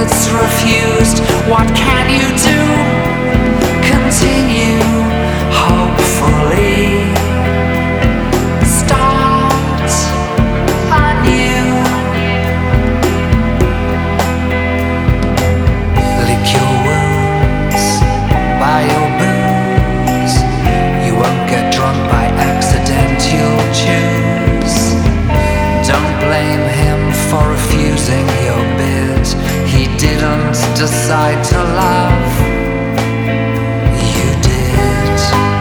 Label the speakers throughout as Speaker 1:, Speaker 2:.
Speaker 1: it's refused. What can you do? Continue, hopefully. Start anew. Lick your wounds by your booze. You won't get drunk by accident, you'll choose. Don't blame him for refusing your bid. He didn't decide to love. You did.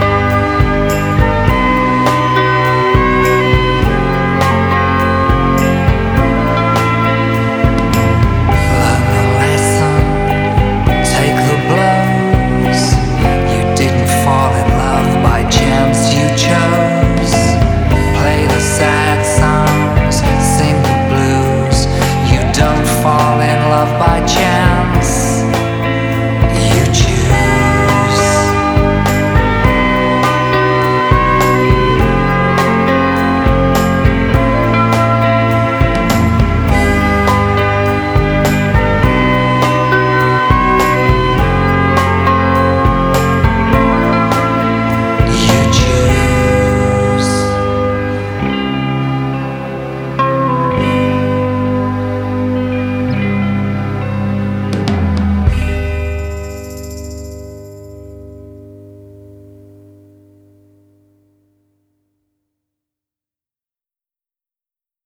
Speaker 1: Learn the lesson, take the blows. You didn't fall in love by chance, you chose. Play the sad songs, sing the blues. You don't fall in love by chance.